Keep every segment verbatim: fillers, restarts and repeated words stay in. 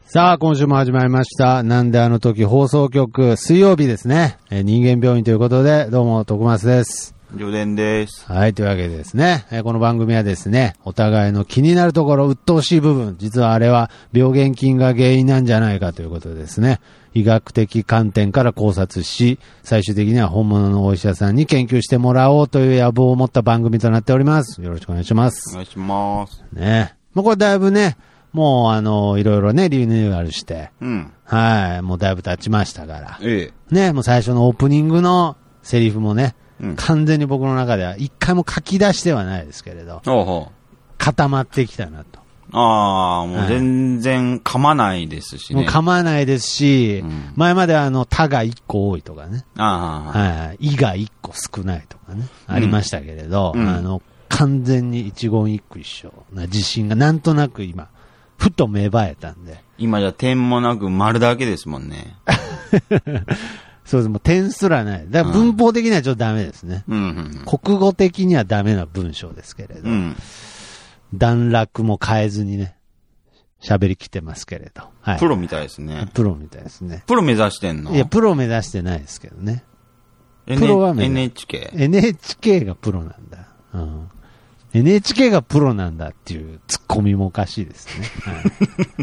さあ、今週も始まりました。なんであの時放送局、水曜日ですね。えー、人間病院ということで、どうも、徳松です。 上田です。 はい、というわけでですね、えー、この番組はですね、お互いの気になるところ、鬱陶しい部分、実はあれは病原菌が原因なんじゃないかということでですね、医学的観点から考察し、最終的には本物のお医者さんに研究してもらおうという野望を持った番組となっております。よろしくお願いします。 お願いします。 ね。もうこれだいぶね、もうあの、いろいろね、リニューアルして、 うん。 はい、もうだいぶ経ちましたから。 ええ。 ね、もう最初のオープニングのセリフもね、うん、完全に僕の中では一回も書き出してはないですけれど、 ほうほう、 固まってきたなと。 ああ、もう全然噛まないですしね。 もう噛まないですし、うん、前まではあの、他が一個多いとかね。 ああ、はい、いが一個少ないとかね、うん、ありましたけれど、うん、あの、完全に一言一句一緒な自信がなんとなく今、ふと芽生えたんで。 今じゃ点もなく丸だけですもんね。 そうです。もう点すらない。だから文法的にはちょっとダメですね。 うんうんうん、 国語的にはダメな文章ですけれど。うん、段落も変えずにね、喋りきってますけれど。 はい。プロみたいですね。 プロみたいですね。 プロ目指してんの？ いや、プロ目指してないですけどね。 N、プロは目指 エヌエイチケー？ エヌエイチケー がプロなんだ。うん。エヌエイチケー がプロなんだっていうツッコミもおかしいですね。はい、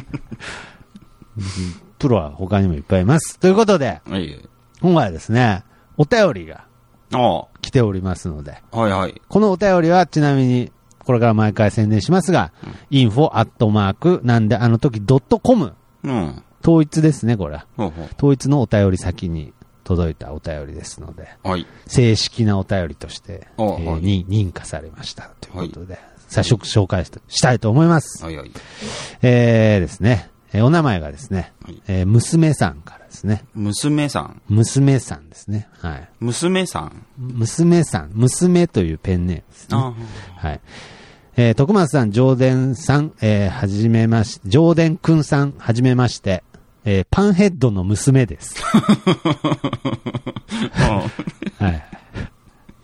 プロは他にもいっぱいいます。ということで、 はい、 今回はですね、お便りが来ておりますので、 はいはい、 このお便りはちなみにこれから毎回宣伝しますが、うん、インフォ アットマーク なんであの時 .com、うん、統一ですね、これは。 ほうほう、 統一のお便り先に届いたお便りですので、 はい、 正式なお便りとして、えーはい、に認可されましたということで、はい、早速紹介したいと思います。 はいはい、 えーですね、えー、お名前がですね、はい、えー、娘さんからですね。 娘さん娘さんですね。はい。 娘さん娘さん。娘というペンネームですね。はい。えー、徳松さん、上田さん、えー、はじめまし、上田くんさん、はじめまして、えー、パンヘッドの娘です。はい。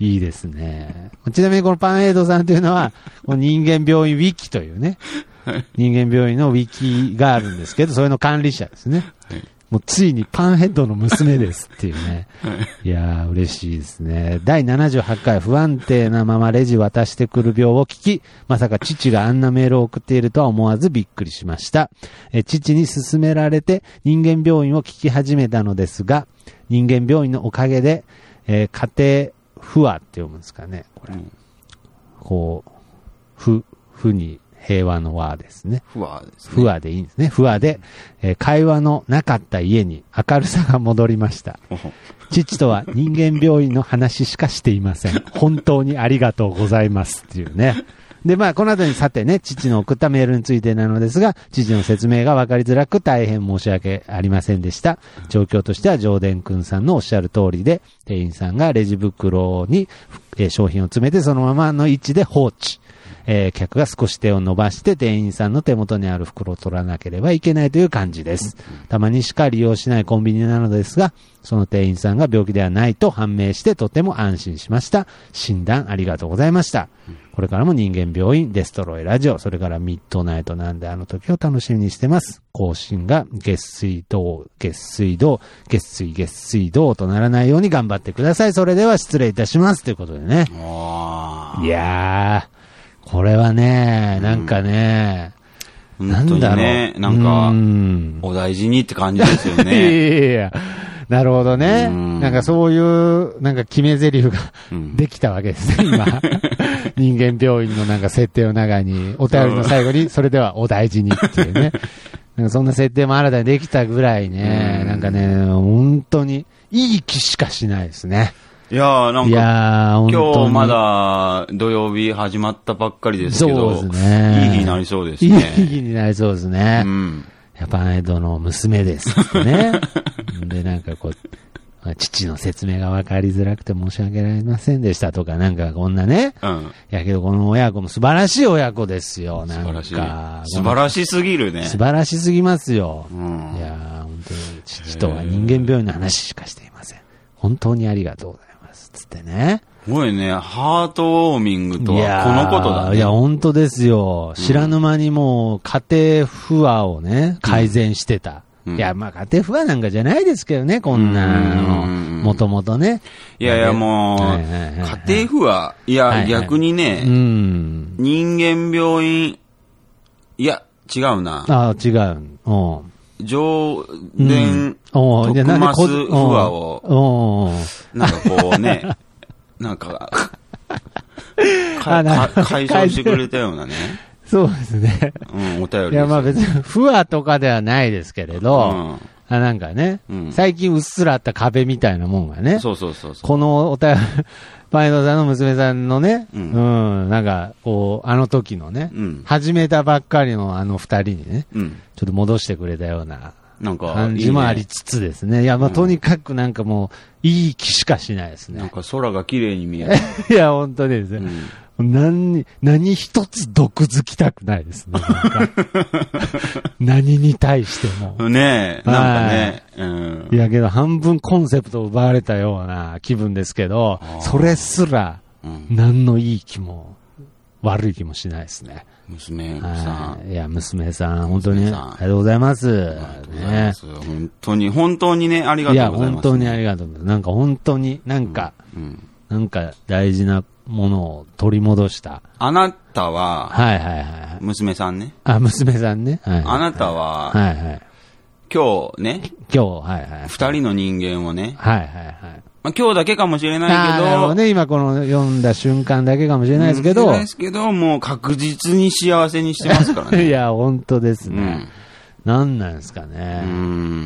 いいですね。ちなみにこのパンヘッドさんというのは、この人間病院ウィキというね、人間病院のウィキがあるんですけど、それの管理者ですね。もうついにパンヘッドの娘ですっていうね。いやー、嬉しいですね。だいななじゅうはちかい不安定なままレジ渡してくる病を聞き、まさか父があんなメールを送っているとは思わずびっくりしました。え父に勧められて人間病院を聞き始めたのですが、人間病院のおかげで、えー、家庭不和って読むんですかね。これ、うん、こう、ふ、ふに、平和の和ですね。 不和ですね。 不和でいいんですね。不和で、えー、会話のなかった家に明るさが戻りました。父とは人間病院の話しかしていません。本当にありがとうございますっていうね。で、まあ、この後にさてね、父の送ったメールについてなのですが、父の説明が分かりづらく大変申し訳ありませんでした。状況としては、上田くんさんのおっしゃる通りで、店員さんがレジ袋に、えー、商品を詰めてそのままの位置で放置。えー、客が少し手を伸ばして店員さんの手元にある袋を取らなければいけないという感じです。たまにしか利用しないコンビニなのですが、その店員さんが病気ではないと判明してとても安心しました。診断ありがとうございました。これからも人間病院、デストロイラジオ、それからミッドナイトなんであの時を楽しみにしてます。更新が月水道、月水道、月水月水道とならないように頑張ってください。それでは失礼いたします。ということでね。いやー。これはね、なんかね、 うん、なんだろう。ね、なんか、うん、お大事にって感じですよね。 いやいやいや、なるほどね。んなんかそういう、なんか決め台詞ができたわけですね、今。人間病院のなんか設定の中に、お便りの最後に、それではお大事にっていうね。なんかそんな設定も新たにできたぐらいね、なんかね、本当にいい気しかしないですね。 いやーなんか、いやー今日まだ土曜日始まったばっかりですけど、そうですね。いい日になりそうですね。 いい日になりそうですね。うん。やっぱアイドの娘ですってね。で、なんかこう、父の説明が分かりづらくて申し訳ありませんでしたとか、なんかこんなね。うん。やけどこの親子も素晴らしい親子ですよ。なんか。素晴らしい。 素晴らしすぎるね。 素晴らしすぎますよ。うん。いやー本当に父とは人間病院の話しかしていません。本当にありがとうございます。つってね。 すごいね。ハートウォーミングとはこのことだね。 いや、本当ですよ。知らぬ間にもう家庭不和をね、改善してた。うん、いや、まあ家庭不和なんかじゃないですけどね、こんなの。もともとね。 いやいや、もう、はいはいはいはい、家庭不和。いや、はいはい、逆にね、うん、人間病院、いや、違うな。 ああ、違う。うん上田徳増不和を、なんかこうね、なんか、かか解消してくれたようなね。 そうですね。 うん、お便りです。 いや、まあ別に不和とかではないですけれど、うん、あなんかね、うん、最近うっすらあった壁みたいなもんがね、 そうそうそうそう。 このお便り、パイドさんの娘さんのね、うん、うん、なんか、こう、あの時のね、うん、始めたばっかりのあの二人にね、うん、ちょっと戻してくれたような、 なんか、 感じもありつつですね。いや、まあ、とにかくなんかもう、いい気しかしないですね。 なんか空が綺麗に見える。 いや、本当にですね。うん、何、何一つ毒づきたくないですね。なんか何に対しても。 ねえ、なんかね。うん、 いやけど、半分コンセプトを奪われたような気分ですけど、それすら、何のいい気も、悪い気もしないですね。 娘さん。いや、娘さん、本当に、ありがとうございます。 ありがとうございます。本当に、本当にね、ありがとうございます。いや、 本当にありがとうございます。なんか本当に、なんか、うんうん、なんか大事なものを取り戻した。 あなたは、 はいはいはい。 娘さんね。 あ、娘さんね。 はいはいはい、あなたは、はいはい。今日ね。 今日、はいはい。 二人の人間をね。 はいはいはい。 まあ、今日だけかもしれないけど。 なるほどね。今この読んだ瞬間だけかもしれないですけど。 ないですけど、もう確実に幸せにしてますからね。 いや、本当ですね。うん、なんなんですかね。うん。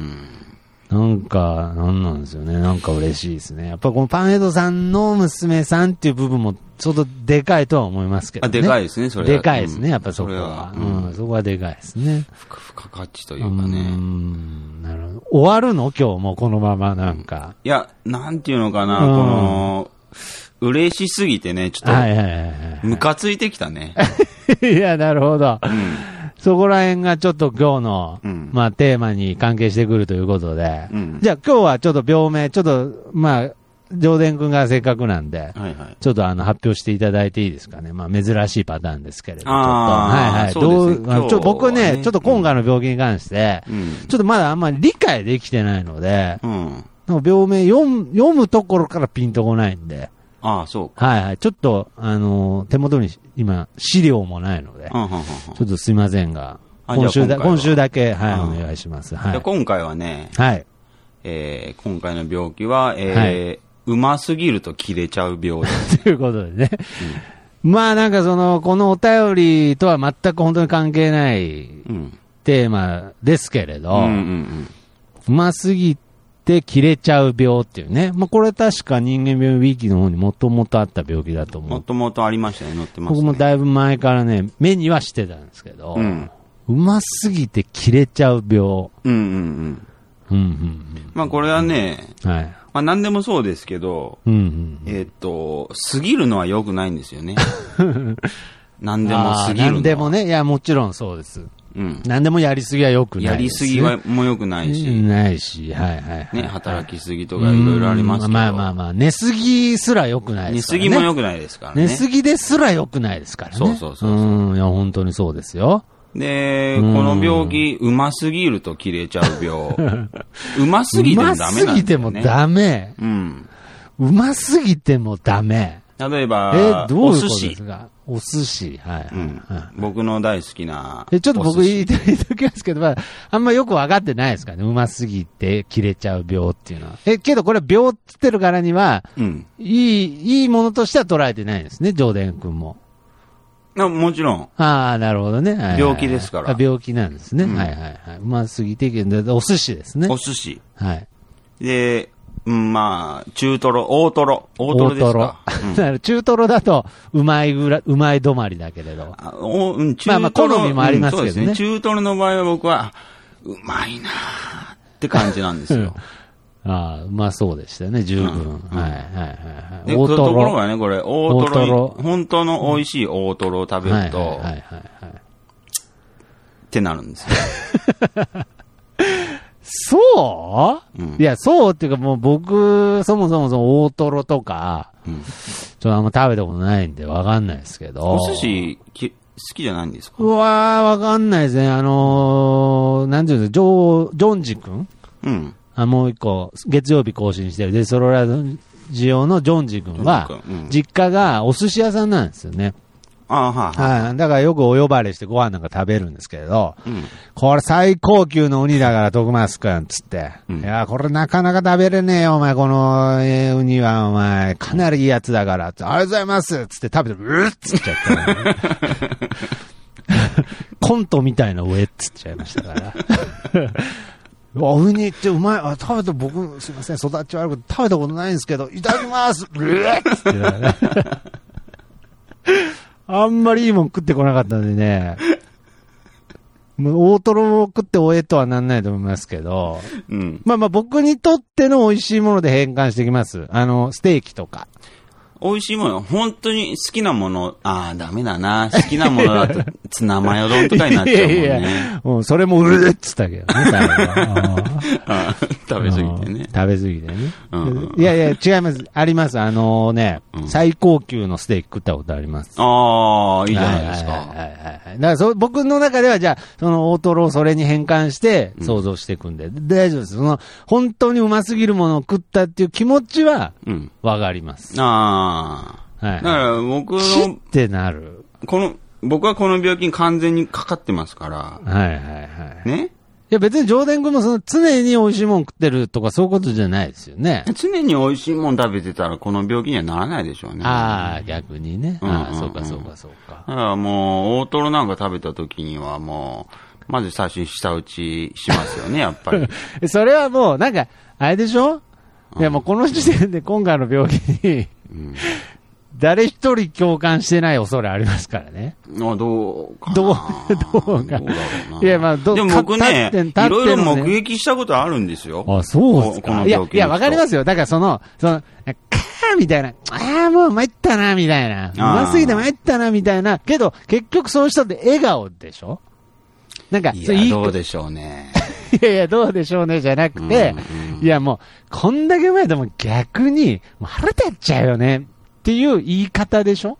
なんか、なんなんですよね。なんか嬉しいですね。やっぱこのパンエドさんの娘さんっていう部分もちょっとでかいとは思いますけどね。 あ、でかいですね、それは。 でかいですね、やっぱそこは。そ, うんうん、そこはでかいですね。 付加価値というかね。うん、なるほど。終わるの今日もこのままなんか。 いや、なんていうのかな、この、嬉しすぎてね、ちょっと、はいはいはいはい、ムカついてきたね。 いや、なるほど。うんそこら辺がちょっと今日の、うん、まあテーマに関係してくるということで、うん、じゃあ今日はちょっと病名、ちょっと、まあ、上田君がせっかくなんで、はいはい、ちょっとあの発表していただいていいですかね。まあ珍しいパターンですけれど、ちょっと。はいはい。どう、ね、ちょ僕ね、ちょっと今回の病気に関して、うん、ちょっとまだあんまり理解できてないので、うん、病名読む、読むところからピンとこないんで、 ああ、そうか。 はいはい。ちょっと、あのー、手元に今、資料もないので、うんうんうんうん、ちょっとすいませんが、今週だ、今週だけ、はい、うん、お願いします。はい。 じゃ今回はね、 はい。 えー、今回の病気は、えー、はい、うますぎると切れちゃう病です。 ということでね。うん、まあなんかその、このお便りとは全く本当に関係ないテーマですけれど、うんうんうん、うますぎて切れちゃう病っていうね。まあこれ確か人間病ウィキの方にもともとあった病気だと思う。 もともとありましたね、載ってますね。 僕もだいぶ前からね、目にはしてたんですけど、うん、うますぎて切れちゃう病。うんうんうん。うんうんうん、 まあこれはね、はい。まあ何でもそうですけど、うんうん、えー、っと、過ぎるのは良くないんですよね。何でも過ぎるのは。何でもね、いやもちろんそうです。うん、何でもやりすぎは良くないです、ね。 やりすぎはも良くないし。 ないし、はいはい、はい。 ね、働きすぎとかいろいろありますけど。 まあまあまあ、寝すぎすら良くないですからね。 寝すぎも良くないですからね。 寝すぎですら良くないですからね。 そうそうそうそう。 うん、いや本当にそうですよ。 で、この病気、うますぎると切れちゃう病。うますぎてもダメなんですよね。うますぎてもダメ。うん。うますぎてもダメ。 例えば、 え、どういうことですか？お寿司。はい。うん。 僕の大好きな。 え、ちょっと僕言いときますけど、まあ、あんまよくわかってないですからね。うますぎて切れちゃう病っていうのは。え、けどこれ病って言ってるからには、うん。いい、いいものとしては捉えてないんですね、上田君も。 あ、もちろん。 ああ、なるほどね。はいはいはい、 病気ですから。 あ、病気なんですね。うん、はいはいはい。うますぎて、お寿司ですね。 お寿司。 はい。 で、うん、まあ、中トロ、大トロ。大トロですか。 うん、中トロだと、うまいぐら、うまい止まりだけれど。 あおうん、中トロ。まあまあ、好みもありますけどね。うん、そうですね。 中トロの場合は僕は、うまいなーって感じなんですよ。 ああ、うまそうでしたよね、十分。うんうん、はいはいはい。 大トロ。ところがね、これ、大トロ、大トロ本当の美味しい大トロを食べると、はいはいはい、はい。ってなるんですよ。 そう、うん、いや、そうっていうかもう僕、そもそもその大トロとか、うん、 ちょっとあんま食べたことないんでわかんないですけど。 お寿司き好きじゃないんですか？ うわー、わかんないですね。あのー、なんていうんですか、ジョー、ジョンジ君？うん。あ、もう一個、月曜日更新してるデスロラジオのジョンジ君は、うん、実家がお寿司屋さんなんですよね。 ああ、はい、 はい。だからよくお呼ばれしてご飯なんか食べるんですけれど、うん、これ最高級のウニだから徳松くんつって、うん、いや、これなかなか食べれねえよ、お前、この、えー、ウニはお前、かなりいいやつだから、つってありがとうございますつって食べて、うっつっちゃった、ね。コントみたいな上っつっちゃいましたから。ウニってうまい。あ、食べた、僕、すいません、育ち悪くて食べたことないんですけど、いただきますうっつってね。あんまりいいもん食ってこなかったんでね。もう大トロを食っておえとはなんないと思いますけど。うん。まあまあ僕にとっての美味しいもので変換してきます。あの、ステーキとか。 美味しいもの、本当に好きなもの、ああ、ダメだな。好きなものだと、ツナマヨ丼とかになっちゃうもんね。いやいやもうそれもうるっつったけどね、 あ食べ過ぎてね。 食べ過ぎてね。うん、いやいや、違います。あります。あのね、うん、最高級のステーキ食ったことあります。 ああ、いいじゃないですか。はいはいはい、 はい。だからそ僕の中では、じゃあ、その大トロをそれに変換して想像していくんで、うん、大丈夫です。その、本当にうますぎるものを食ったっていう気持ちは、わかります。 うん、ああ。はい。だから僕の、 チってなる。 この、僕はこの病気に完全にかかってますから。 はいはいはい。 ね？ いや別に上田君もその常に美味しいもん食ってるとかそういうことじゃないですよね。 常に美味しいもん食べてたらこの病気にはならないでしょうね。 ああ、逆にね。うんうんうん、ああ、そうかそうかそうか。 だからもう、大トロなんか食べた時にはもう、まず最初に舌打ちしますよね、やっぱり。 それはもう、なんか、あれでしょ、うん、いやもうこの時点で今回の病気に、うん誰一人共感してない恐れありますからね。 あ、どうかな。 どう、どうか。いや、まあ、どうでも僕ね、いろいろ目撃したことあるんですよ。 あ、そうですか。いや、いや、わかりますよ。だからその、その、カーみたいな、ああ、もう参ったな、みたいな。うますぎて参ったな、みたいな。けど、結局そういう人って笑顔でしょなんか、 いや、いいどうでしょうね。 いやいや、どうでしょうね、じゃなくて、うんうん、いや、もう、こんだけ前でも逆に、もう腹立っちゃうよね。っていう言い方でしょ？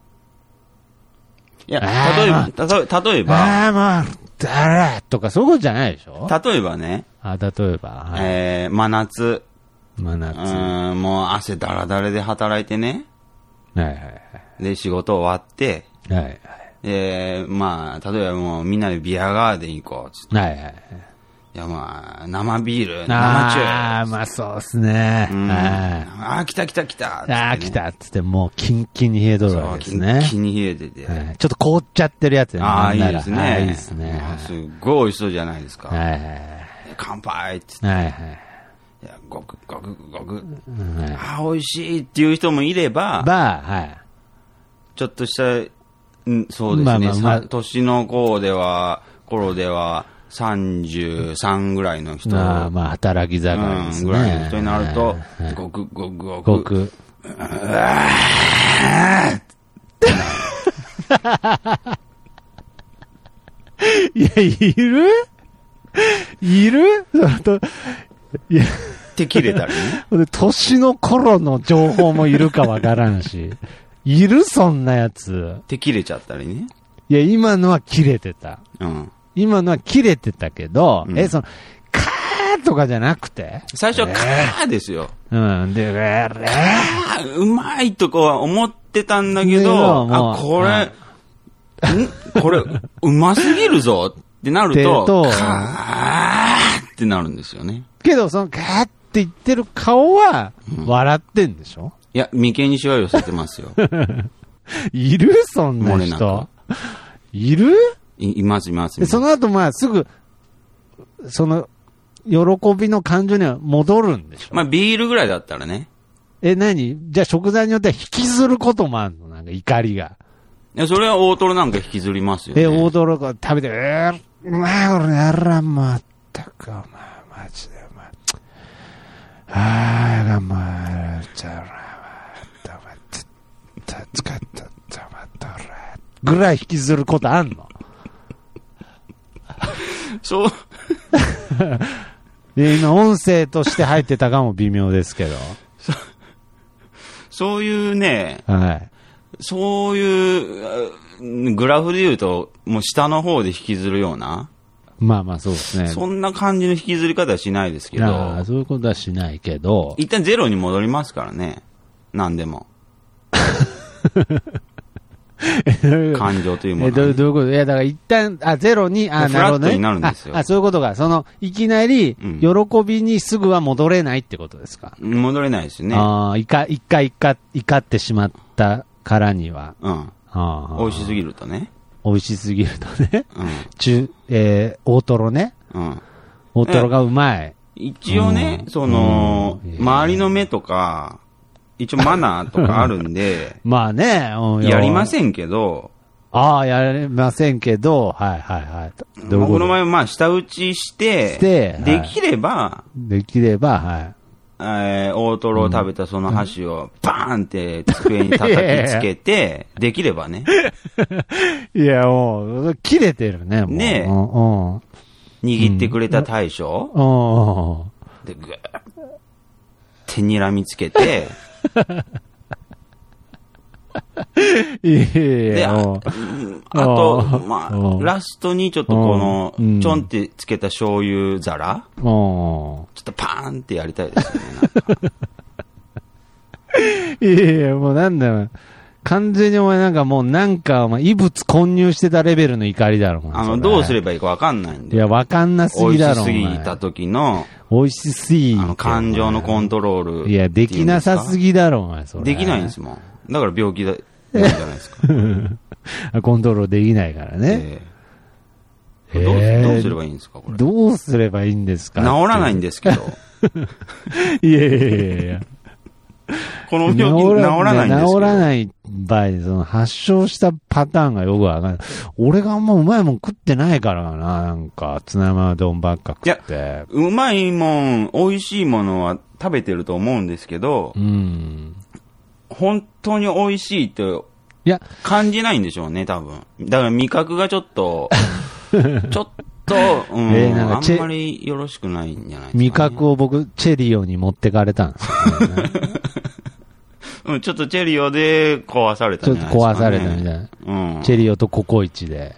いや、例えば、例えば、 ああ、まあ、だらとかそういうことじゃないでしょ？ 例えばね。 あ、例えば。 はい、えー、真夏。 真夏。 うん、もう汗だらだらで働いてね。 はいはいはい。 で、仕事終わって。 はいはい。 で、まあ、例えばもうみんなでビアガーデン行こうつって。 はいはいはい。 いやまあ、生ビール、生中。 ああ、まあそうっすね。 うん、ああ、来た来た来た、 ね。ああ、来たっつってもうキンキンに冷えとるわけですね。 キンキンに冷えてて、 はい。ちょっと凍っちゃってるやつね。 ああ、いいですね。 いいですね。 すっごい美味しそうじゃないですか。 はいはい。 乾杯っつって。 はいはい。 いや、ごくごくごく。はい、ああ、美味しいっていう人もいれば。 ばあ、はい。 ちょっとした、うん、そうですね。まあまあまあ、年の子では、頃では、さんじゅうさんぐらいの人。 まあまあ、働き盛りですね。 うん、ぐらいの人になると、ごくごくごく。 ごく。いや、いるいるいや。って切れたりね。年の頃の情報もいるかわからんし。いるそんなやつ。 って切れちゃったりね。 いや、今のは切れてた。 うん。 今のは切れてたけど、うん、え、その、カーとかじゃなくて最初はカーですよ。 えー、うん。で、えー、カー、うまいとこは思ってたんだけど、あ、これ、んこれ、うますぎるぞってなると、とカーってなるんですよね。 けど、その、カーって言ってる顔は、笑ってんでしょ、うん、 いや、眉間にしわ寄せてますよ。 いるそんな人。いるい, いますいます。 その後まあすぐ、その、喜びの感情には戻るんでしょ。 まあビールぐらいだったらね。 え、何じゃあ食材によっては引きずることもあるのなんか怒りが。 いや、それは大トロなんか引きずりますよね。 え、大トロが食べて、えー、うまい、俺やらん、まったく、お前、マジで、お前。あー、がまちゃら、また、また、使った、また、ぐらい引きずることあんのそう。 今、音声として入ってたかも微妙ですけど。 そ, そういうね、 はい。 そういう、グラフで言うと、もう下の方で引きずるような。 まあまあそうですね。 そんな感じの引きずり方はしないですけど。 ああ、そういうことはしないけど。 一旦ゼロに戻りますからね。何でも。感情というものは、ね。 え、どう、どういうこと？いや、だから一旦、あ、ゼロに、あ、なるほどね。 フラットになるんですよ。 あ、あそういうことが、その、いきなり、喜びにすぐは戻れないってことですか？ うん、戻れないですよね。 ああ、いか、一回、いか、怒ってしまったからには。 うん。 あ美味しすぎるとね。 美味しすぎるとね。 うん。 中、えー、大トロね。 うん。 大トロがうまい。 一応ね、その、周りの目とか、一応マナーとかあるんで。 まあね、 うん、やりませんけど。 ああ、やりませんけど、はいはいはい。 僕の場合はまあ、舌打ちして、 して、 できれば、 はい、できれば、はい。 えー、大トロを食べたその箸をバーンって机に叩きつけて、できればね。 いや、もう、切れてるね、もう。 ねえ。 うん、 握ってくれた大将、 うん、 で、ぐー手にらみつけて、 いやいやで、あ, あと、まあ、ラストにちょっとこの、ちょんってつけた醤油皿、ちょっとパーンってやりたいですね。 いやいや、もうなんだよ。完全にお前なんかもうなんか、お前異物混入してたレベルの怒りだろ、 あの、どうすればいいかわかんないんで。 いや、わかんなすぎだろ、 美味しすぎた時の、 美味しすぎあの、感情のコントロール。 いや、できなさすぎだろ、お前、それ。 できないんですもん。だから病気だ、じゃないですか。 コントロールできないからね。 えーえー、どう、どうすればいいんですか、これ。 どうすればいいんですか。 治らないんですけど。 いやいやいやいや。 この病気治らないんですけど。 治らない場合、その発症したパターンがよくわかんない。俺があんまうまいもん食ってないからな、なんか、ツナマ丼ばっか食って。いや、 うまいもん、美味しいものは食べてると思うんですけど、 うん。 本当に美味しいって感じないんでしょうね、多分。だから味覚がちょっと、ちょっと、うん、えー、なんかあんまりよろしくないんじゃないですか、ね。 味覚を僕、チェリオに持ってかれたんですよ、ね。 うん、ちょっとチェリオで壊されたんじゃないですか、ね。ちょっと壊されたみたいな。 うん。チェリオとココイチで。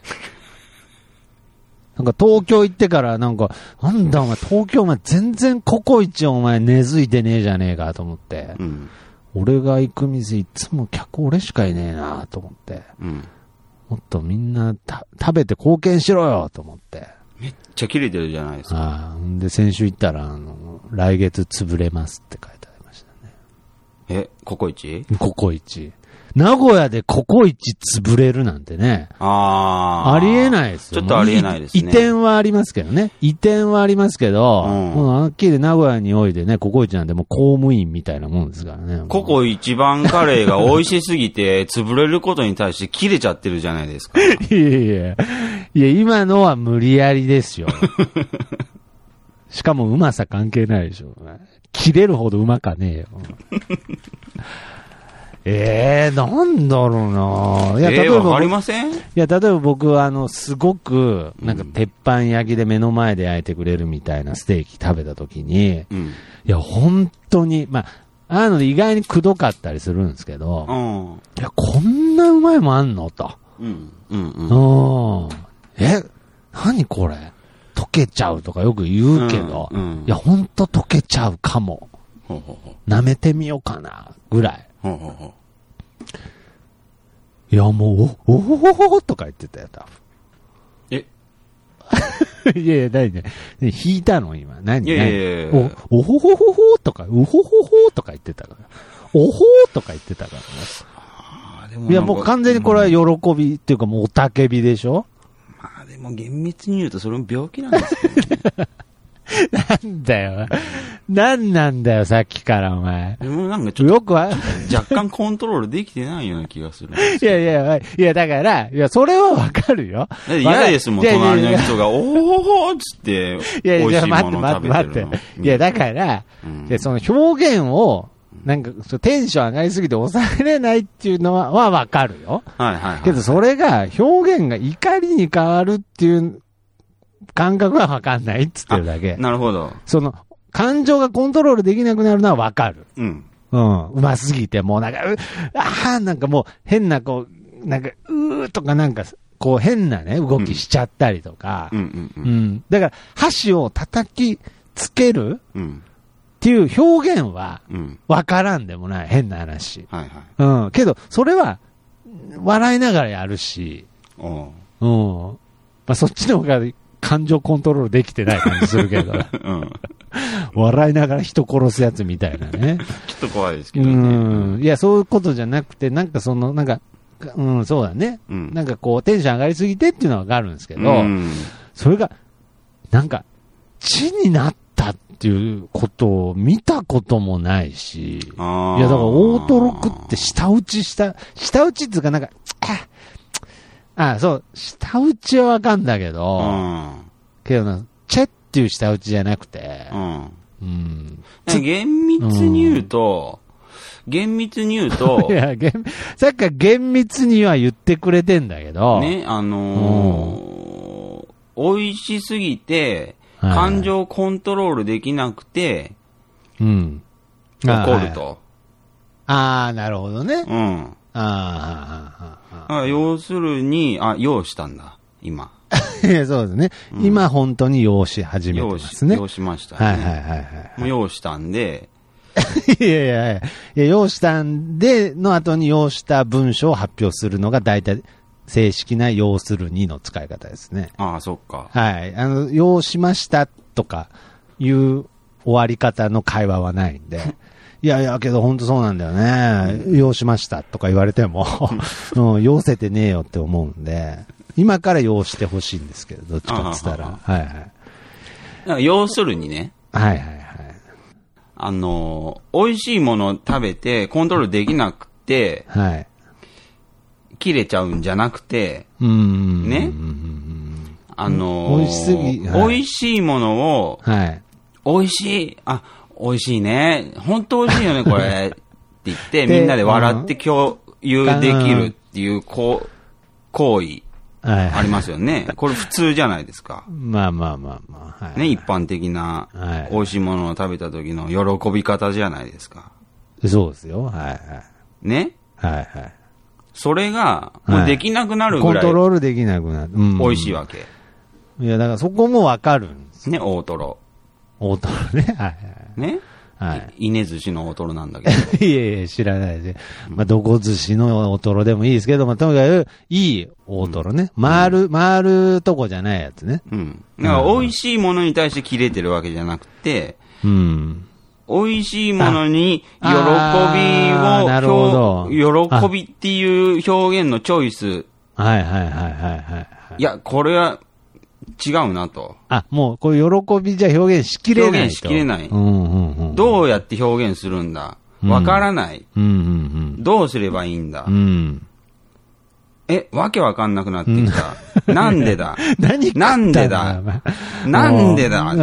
なんか東京行ってからなんか、なんだお前東京お前全然ココイチお前根付いてねえじゃねえかと思って。うん。俺が行く店いつも客俺しかいねえなと思って。うん。もっとみんなた食べて貢献しろよと思って。 めっちゃ切れてるじゃないですか。 ああ。で、先週行ったら、あの、来月潰れますって書いてありましたね。 え、ココイチ？ ココイチ。名古屋でココイチ潰れるなんてね。 ああ。 ありえないですよ。 ちょっとありえないですね。 移転はありますけどね。移転はありますけど、うん、もうはっきり名古屋においてね、ココイチなんてもう公務員みたいなもんですからね。 ココ一番カレーが美味しすぎて、潰れることに対して切れちゃってるじゃないですか。いやいやいや、今のは無理やりですよ。しかもうまさ関係ないでしょ。切れるほどうまかねえよ。ええー、なんだろうな。いや、例えば、えー、 わかりません？ いや、例えば僕は、あの、すごく、なんか、鉄板焼きで目の前で焼いてくれるみたいなステーキ食べたときに、うん、いや、本当に、まあ、ああいうので意外にくどかったりするんですけど、うん、いや、こんなうまいもんあんのと。うん。うん。うん。え、何これ溶けちゃうとかよく言うけど、うんうん、いや、ほんと溶けちゃうかも。ほうほうほう。舐めてみようかな、ぐらい。ほうほうほう。いや、もう、お、おほほほほとか言ってたよ、多分。 えいやいや、何ね。引いたの今。何いやいやいやお、おほほほほとか、うほほほとか言ってたから。おほーとか言ってたからね。あでもいや、もう完全にこれは喜びっていうかもうおたけびでしょ？ まあでも厳密に言うとそれも病気なんですけどね。 なんだよ。なんなんだよ、さっきからお前。 でもなんかちょっと、よくは若干コントロールできてないような気がする。 いやいや、いやだから、いや、それはわかるよ。 嫌ですもん、隣の人が、おーっつって、美味しいもの食べてるの。いやいや、待って、待って。いや、だから、うん、いやその表現を、なんか、テンション上がりすぎて抑えれないっていうのは、はわかるよ。 はいはい、はい。 けど、それが、表現が怒りに変わるっていう感覚はわかんないっつってるだけ。 なるほど。 その、感情がコントロールできなくなるのはわかる。 うん。 うん。うますぎて、もうなんか、う、ああ、なんかもう変なこう、なんか、うーとかなんか、こう変なね、動きしちゃったりとか。 うんうんうん。 うん。だから、箸を叩きつける、 うん、 っていう表現は、わからんでもない、変な話。 はいはい。 うん。けど、それは、笑いながらやるし、うん。まあ、そっちの方が感情コントロールできてない感じするけど、うん、笑いながら人殺すやつみたいなね。 ちょっと怖いですけどね。 うん。いや、そういうことじゃなくて、なんかその、なんか、うん、そうだね。うん、なんかこう、テンション上がりすぎてっていうのはわかるんですけど、うん、それが、なんか、血になったっていうことを見たこともないし、いや、だから大トロ食って舌打ちした、舌打ちっていうかなんか、ああ、そう、舌打ちはわかんだけど、うん、けどな、チェっていう舌打ちじゃなくて、うん。 うん、厳密に言うと、うん、厳密に言うと、 いや、厳、さっきから厳密には言ってくれてんだけど、 ね、あのー、美味しすぎて、感情コントロールできなくて、うん。怒ると。 ああ、なるほどね。うん。ああ、あ要するに、あ、用したんだ、今。 いや、そうですね。うん、今本当に用し始めてますね。 用しましたね。はいはいはいはい。もう用したんで。 いやいやいや、いや、用したんでの後に用した文章を発表するのが大体、正式な要するにの使い方ですね。 ああ、そっか。 はい。あの、要しましたとかいう終わり方の会話はないんで。いやいや、けど本当そうなんだよね。要しましたとか言われても、うん、要せてねえよって思うんで、今から要してほしいんですけど、どっちかって言ったら。はいはい。だから要するにね。 はいはいはい。 あの、美味しいものを食べてコントロールできなくて、はい。切れちゃうんじゃなくて、うん、ね。あのー、 美味しすぎ、 はい、美味しいものを、はい、美味しい、あ、美味しいね、本当美味しいよね、これ、って言って、みんなで笑って共有できるっていう、こう、行為、ありますよね。これ普通じゃないですか。 まあまあまあまあ。はい、 ね、一般的な、美味しいものを食べた時の喜び方じゃないですか。 そうですよ、はいはい。 ね。 はいはい。 それが、もうできなくなるぐらい、 はい、コントロールできなくなる。 うん、美味しいわけ。 いや、だからそこもわかるんですね、大トロ。 大トロね。はいはい。 ね。はい。稲寿司の大トロなんだけど。 いやいや、知らないです。まあ、どこ寿司の大トロでもいいですけど、まあ、とにかく、いい大トロね。うん、回る、回るとこじゃないやつね。 うん。だから、美味しいものに対して切れてるわけじゃなくて、うん。美味しいものに喜びを、 なるほど。喜びっていう表現のチョイス。 はいはいはいはいはい。 いや、これは違うなと。 あ、もうこれ喜びじゃ表現しきれないと。 表現しきれない。うんうんうん、どうやって表現するんだわからない、うんうんうん。どうすればいいんだ、うん、え、わけわかんなくなってきた。うん、なんでだ何なんでだなんでだ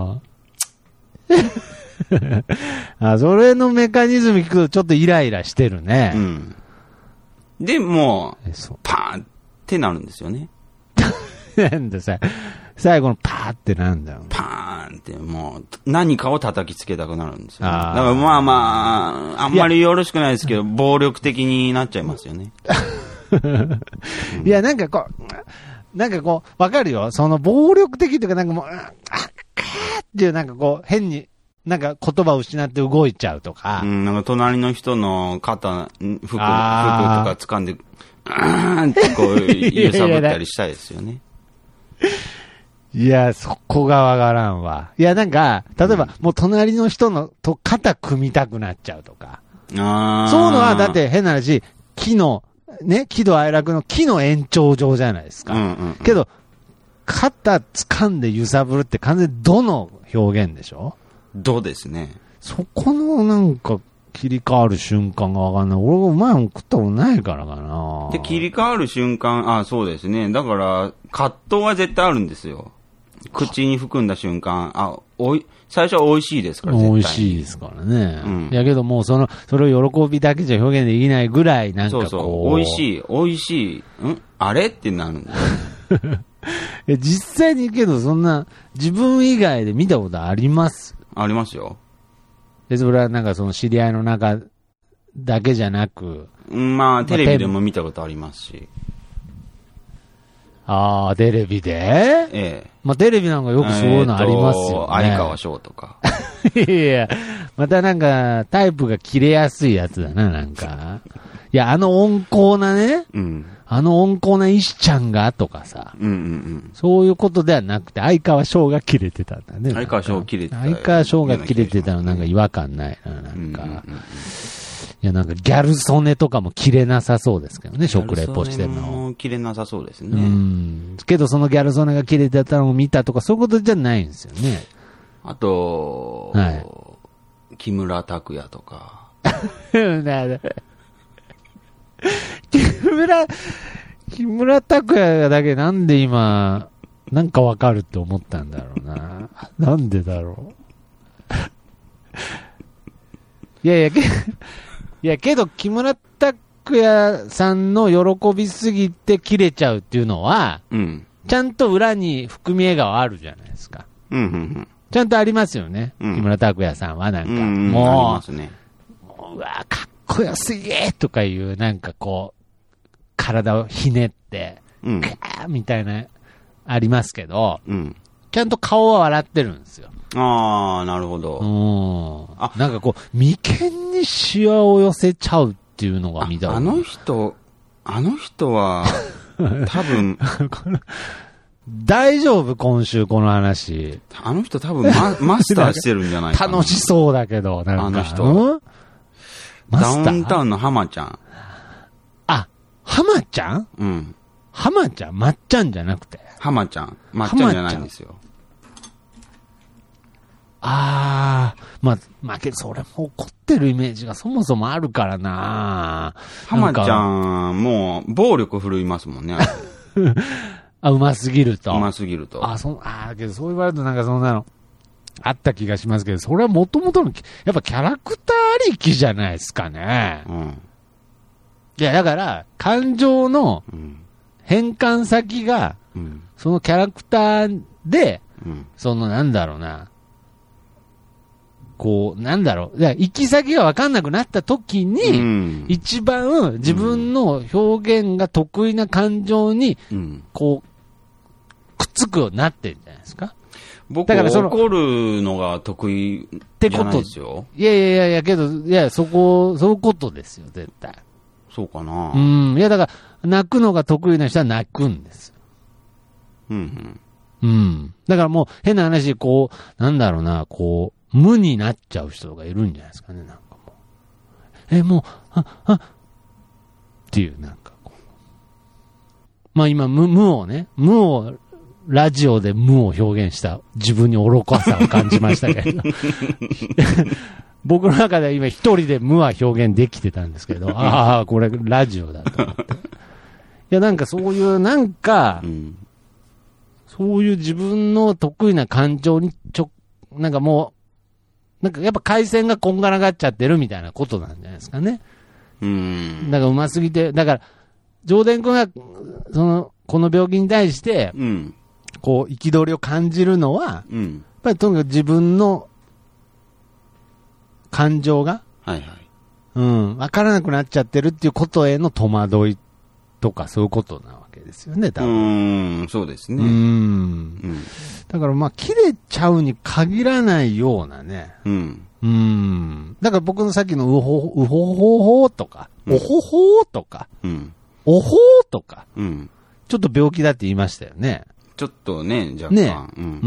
あ、それのメカニズム聞くとちょっとイライラしてるね。うん。 で、もう、パーンってなるんですよね。 なんださ、最後のパーってなんだよ。 パーンってもう、何かを叩きつけたくなるんですよ、ね。だからまあまあ、あんまりよろしくないですけど、暴力的になっちゃいますよね。 いや、なんかこう、なんかこう、わかるよ。その暴力的というか、なんかもう、あっ、かーっていうなんかこう、変に、なんか言葉を失って動いちゃうとか。 うん、なんか隣の人の肩、服、服とか掴んで、あーんってこう、揺さぶったりしたいですよね。 いや、そこがわからんわ。いや、なんか、例えば、うん、もう隣の人のと肩組みたくなっちゃうとか。あそういうのは、だって変な話、木の、ね、喜怒哀楽の木の延長上じゃないですか。うんうんうん、けど、肩掴んで揺さぶるって完全にどの表現でしょ？ どうですね。 そこのなんか切り替わる瞬間がわかんない。俺がうまいもん食ったことないからかな。 で、切り替わる瞬間、あ、そうですね。だから、葛藤は絶対あるんですよ。口に含んだ瞬間、あ、おい、最初は美味しいですから、絶対に。 美味しいですからね。うん。いやけどもうその、それを喜びだけじゃ表現できないぐらい、なんかこう。そうそう。 美味しい、美味しい、んあれってなるんだよ。 実際にけどそんな、自分以外で見たことあります？ ありますよ。 で、それはなんかその知り合いの中だけじゃなく。 まあ、テレビでも見たことありますし。 ああ、テレビでええ。 まあ、テレビなんかよくそういうのありますよね。 相川翔とか。 いやいや、またなんか、タイプが切れやすいやつだな、なんか。いや、あの温厚なね、 うん、 あの温厚な石ちゃんがとかさ、 うんうんうん、 そういうことではなくて、相川翔が切れてたんだね。 相川翔切れてた。 相川翔が切れてたのなんか違和感ないな、なんか。うんうんうんうん、いや、なんかギャル曽根とかも切れなさそうですけどね、食レポしても。 も切れなさそうですね。 うん。けどそのギャル曽根が切れてたのを見たとか、そういうことじゃないんですよね。 あと、はい、木村拓哉とか。 木村、木村拓哉だけなんで今、なんかわかるって思ったんだろうな。なんでだろう。いやいや、け、いやけど木村拓哉さんの喜びすぎて切れちゃうっていうのは、うん、ちゃんと裏に含み笑顔あるじゃないですか。 うんうんうん、 ちゃんとありますよね。うん、木村拓哉さんはなんか、うん、もう、ありますね、もう、うわ、かっこよすぎーとかいう、なんかこう、体をひねって、うん、ーみたいな、ありますけど、うん、ちゃんと顔は笑ってるんですよ。 ああ、なるほど。 うん。あ、なんかこう、眉間にシワを寄せちゃうっていうのが見た。 あの人、あの人は、多分、 大丈夫今週この話。 あの人多分マ, マスターしてるんじゃないかな。 楽しそうだけど、なんか。 あの人。 うん、 ダウンタウンの浜ちゃん。 あ、浜ちゃん？ うん。 浜ちゃん？まっちゃんじゃなくて。 浜ちゃん。まっちゃんじゃないんですよ。 あー、まあ、まあ、けどそれも怒ってるイメージがそもそもあるからな。 浜ちゃん、もう、暴力振るいますもんね。 あ、うますぎると。 うますぎると。 あ、そ、あ、けどそう言われるとなんかそんなの、あった気がしますけど、それはもともとの、やっぱキャラクターありきじゃないですかね。うん。いや、だから、感情の変換先が、うん、そのキャラクターで、うん、そのなんだろうな、こう、なんだろう、行き先が分かんなくなった時に、うん、一番自分の表現が得意な感情に、うん、こう、くっつくようになってるんじゃないですか。 僕は怒るのが得意じゃないですよ。 いやいやいやいや、けど、いや、そこ、そういうことですよ、絶対。 そうかな。 うん。いや、だから、泣くのが得意な人は泣くんですよ。 うんうん。 うん。だからもう、変な話、こう、なんだろうな、こう、無になっちゃう人がいるんじゃないですかね、なんかもう。え、もう、あ、あ、っていう、なんかこう。まあ今、無、無をね、無を、ラジオで無を表現した自分に愚かさを感じましたけど。僕の中では今一人で無は表現できてたんですけど、ああ、これラジオだと思って。いや、なんかそういう、なんか、うん、そういう自分の得意な感情にちょ、なんかもう、なんかやっぱ回線がこんがらがっちゃってるみたいなことなんじゃないですかね。 うん。 だから上手すぎて、だから、上田君が、その、この病気に対して、うん、こう、憤りを感じるのは、うん、やっぱりとにかく自分の感情が、 はいはい。 うん、わからなくなっちゃってるっていうことへの戸惑いとかそういうことなわけですよね、多分。 うん、そうですね。 うん。うん、だからまあ、切れちゃうに限らないようなね。 うん。 うん。だから僕のさっきのうほ、うほほほとか、うん、おほほとか、うん、おほとか、うん、ちょっと病気だって言いましたよね。 ちょっとね、若干。 ね。うん。うん。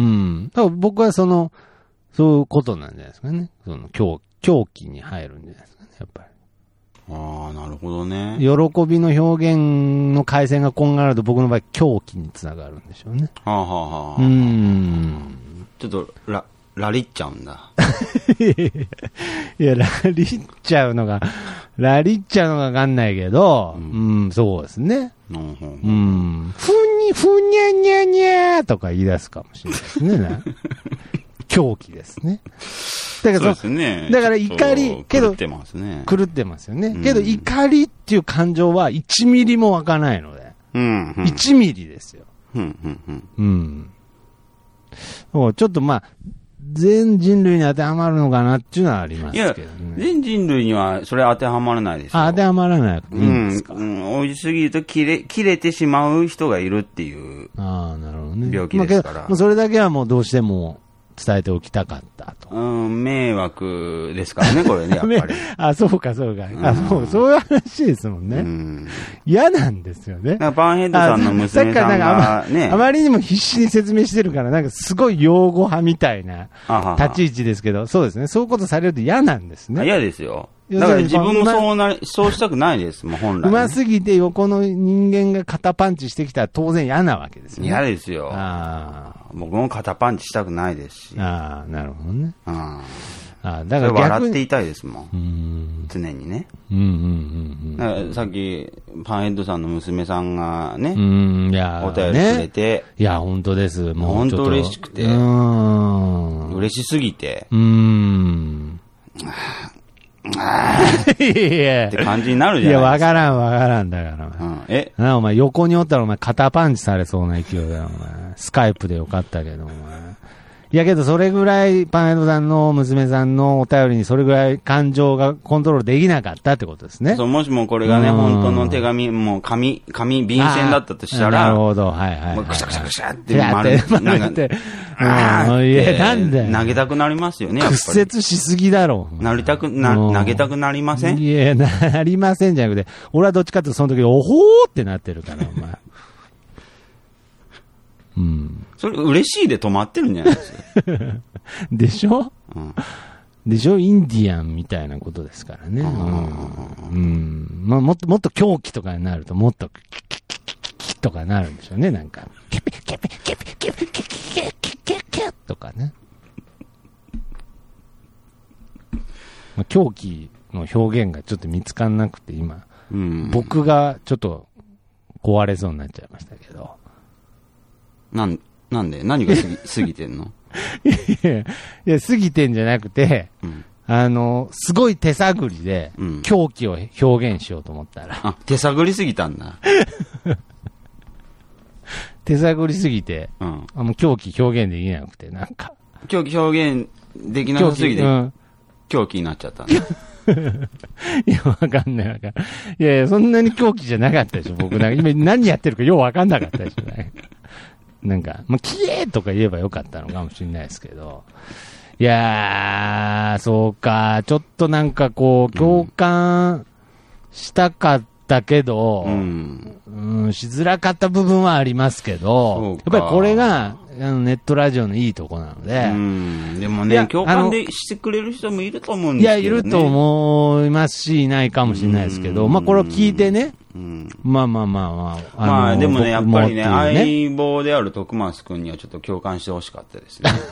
だから僕はその、そういうことなんじゃないですかね。その、狂、狂気に入るんじゃないですかね、やっぱり。 ああ、なるほどね。 喜びの表現の回線がこんがらると僕の場合、狂気につながるんでしょうね。 はあ、はあはあ、 うーん。 ちょっと、ら、ラリっちゃうんだ。 いや、ラリっちゃうのが、ラリっちゃうのがわかんないけど、うん、うん、そうですね。 うん、うん。 ふに、ふにゃにゃにゃとか言い出すかもしれないですね。狂気ですね。だからそうですね。 だから怒り、けど、 狂ってますね。 狂ってますよね。うん、けど怒りっていう感情はいちミリも湧かないので。 うん、うん。 いちミリですよ。 うん、うん、うん。 うん。ちょっとまあ、 全人類に当てはまるのかなっていうのはありますけどね。 いや、全人類にはそれ当てはまらないですよ。 あ、当てはまらない。いいんですか。 うん。美味しすぎると切れ、切れてしまう人がいるっていう。 ああ、なるほどね。 病気ですから。 まあ、もうそれだけはもうどうしても伝えておきたかったと。 うん、迷惑ですからね、これね、やっぱり。 あ、そうか、そうか。うん、あ、そう、そういう話ですもんね。うん、嫌なんですよね。 なんかパンヘッドさんの娘さんがね。 あまりにも必死に説明してるから、なんかすごい擁護派みたいな立ち位置ですけど、そうですね。そういうことされると嫌なんですね。 嫌ですよ。だから自分もそうな、そうしたくないです、もう本来、ね。 うますぎて横の人間が肩パンチしてきたら当然嫌なわけですよね。 嫌ですよ。 あ僕も肩パンチしたくないですし。 ああ、なるほどね。 ああだから笑っていたいですもん。 うん常にね。 うんうんうんうん。さっき、パンヘッドさんの娘さんがね、 うんいやお便りくれて、ね。 いや、本当です。もう本当嬉しくて。 うん嬉しすぎて。 うん。いやって感じになるじゃないですか。 いや、わからんわからんだから。 うん、えなお前横におったらお前肩パンチされそうな勢いだよ、お前。スカイプでよかったけど、お前。いやけどそれぐらいパンヘッドさんの娘さんのお便りにそれぐらい感情がコントロールできなかったってことですね。 そう、もしもこれがね、本当の手紙、もう紙、紙、便箋だったとしたら、 なるほど、はいはい、はい。 もうくしゃくしゃくしゃって丸めて、 なんか、ああ、いや、なんだよ。 投げたくなりますよね、やっぱり。 屈折しすぎだろう。 なりたく、な、投げたくなりません？ いや、なりませんじゃなくて、俺はどっちかっていうとその時、おほーってなってるから、お前。うん。 それ嬉しいで止まってるんじゃないですか。 でしょ、 うん、 でしょインディアンみたいなことですからね。うん。うん。まあ、もっと、もっと狂気とかになると、もっと、キキキキキキとかなるんでしょうね、なんか。キピキピキピキピキピキキキキとかね。まあ、狂気の表現がちょっと見つかんなくて、今。うん、僕がちょっと壊れそうになっちゃいましたけど。 なん、なんで何が過ぎ、過ぎてんのいや、いや、過ぎてんじゃなくて、うん、あの、すごい手探りで、狂気を表現しようと思ったら。 あ、手探りすぎたんだ。 手探りすぎて、うん、あの狂気表現できなくて、なんか。 狂気表現できなさすぎて、うん、狂気になっちゃったんだ。 いや、わかんないわかんない。いやいや、そんなに狂気じゃなかったでしょ、僕なんか。今何やってるかようわかんなかったでしょ、ね。なんか、まあ、きれいとか言えばよかったのかもしれないですけど。いやー、そうか、ちょっとなんかこう、共感したかったけど、うん、うん、しづらかった部分はありますけど、やっぱりこれが、あのネットラジオのいいとこなので。 うん、でもね、共感でしてくれる人もいると思うんですけどね。 いや、いると思いますし、いないかもしれないですけど、まあこれを聞いてね、うん、まあまあまあまあ。 あまあでもね、やっぱりね、相棒である徳松くんにはちょっと共感してほしかったですね。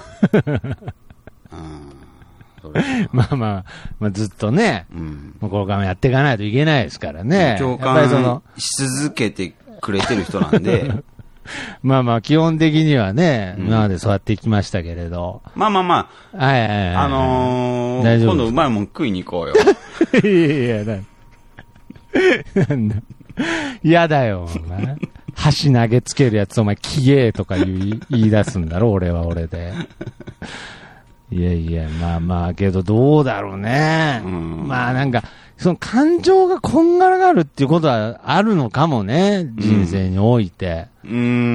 うん、まあまあ、まあずっとね、うん、これからやっていかないといけないですからね。 共感し続けてくれてる人なんで。 まあまあ、基本的にはね、うん、今までそうやってきましたけれど。 まあまあまあ。 はいはいはい。 あのー、大丈夫今度うまいもん食いに行こうよ。 いやいや、ななんだ。嫌だよ、お前。箸投げつけるやつ、お前、きげえとか言い、言い出すんだろ、俺は俺で。いやいや、まあまあ、けどどうだろうね。うん、まあなんか、その感情がこんがらがるっていうことはあるのかもね、人生において。 うー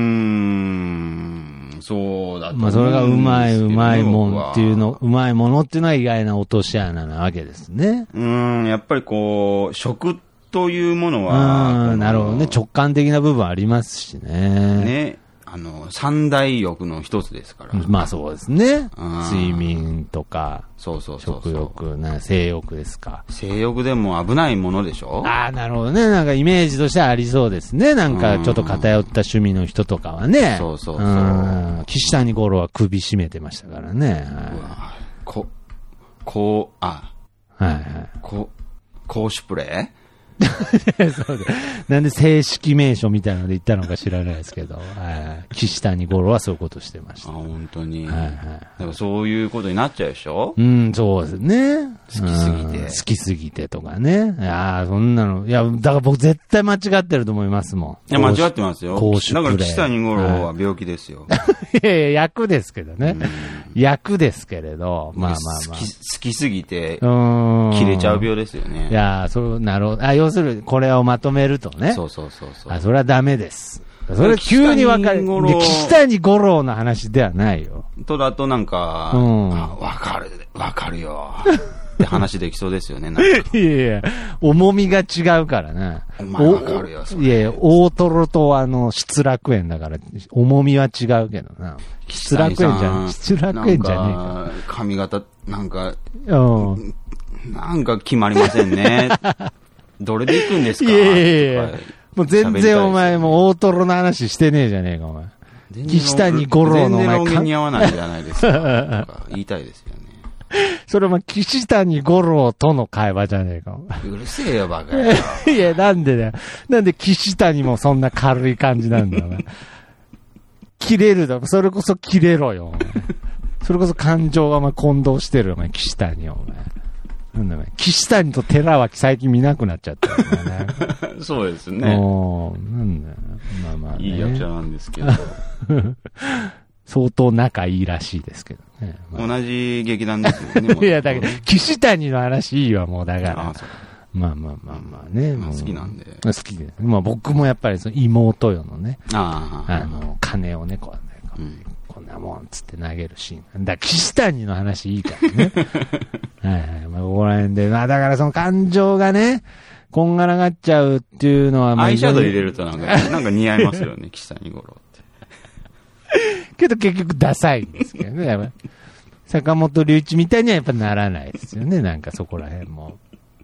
ん、そうだと思うんですけど、 まあそれがうまいうまいもんっていうの、うまいものっていうのは意外な落とし穴なわけですね。 うーん、やっぱりこう、食というものは。 うん、なるほどね。直感的な部分ありますしね。 ね。あの、三大欲の一つですから。 まあそうですね。睡眠とか、 そうそうそうそう食欲、な性欲ですか。 性欲でも危ないものでしょ？ ああ、なるほどね。なんかイメージとしてはありそうですね。なんかちょっと偏った趣味の人とかはね。 そうそうそう。 岸谷五郎は首絞めてましたからね。はい、 こ、こう、あ、 はいはい。 こ、公主プレイそうでなんで正式名称みたいなので言ったのか知らないですけど、はい、岸谷五郎はそういうことしてました。 あ、本当に。はいはい。だからそういうことになっちゃうでしょ？ うん、そうですね。 好きすぎて。 好きすぎてとかね。いやそんなの。いや、だから僕絶対間違ってると思いますもん。 いや、間違ってますよ。だから岸谷五郎は病気ですよ。 いやいや、役ですけどね。 役ですけれど、まあまあまあ。 好き、好きすぎて、切れちゃう病ですよね。 いやー、そう、なるほど。あ、要するに、これをまとめるとね。 そうそうそうそう。 あ、それはダメです。それ急に分かる。岸谷五郎の話ではないよ。 とだとなんか、うん、わかる、わかるよ。って話できそうですよね、なんか。 いやいや、重みが違うからな。 お前わかるよ、それ。 いやいや、大トロとあの、失楽園だから、重みは違うけどな。失楽園じゃん、失楽園じゃねえか。 髪型、なんか、うん、なんか決まりませんね。どれで行くんですか？ いやいやいや。もう全然お前もう大トロの話してねえじゃねえか、お前。岸谷五郎のお前。 全然ロン毛似合わないじゃないですか。言いたいですよね。 それも岸谷五郎との会話じゃねえか。 うるせえよ、バカよ。 いや、なんでだよ。なんで岸谷もそんな軽い感じなんだよ、お前。切れるだろ。それこそ切れろよ、お前。それこそ感情がお前混同してるよ、お前、岸谷お前。なんだお前。岸谷と寺脇最近見なくなっちゃったよね。 そうですね。 おなんだよ。まあまあ、ね。 いい役者なんですけど。 相当仲いいらしいですけどね。 まあ、同じ劇団ですよね。 いや、だけど、岸谷の話いいわ、もうだから。あまあまあまあまあね。 まあ、好きなんで。 好きです。まあ僕もやっぱりその妹よのね。 ああの、金をね、こうね、こう、うん、こんなもんつって投げるシーン。だから岸谷の話いいからね。はいはい。まあここら辺で。まあだからその感情がね、こんがらがっちゃうっていうのは、 まあ。アイシャドウ入れるとなんか、なんか似合いますよね、岸谷五郎。 けど結局ダサいんですけどね。やっぱ坂本龍一みたいにはやっぱならないですよね。なんかそこら辺も。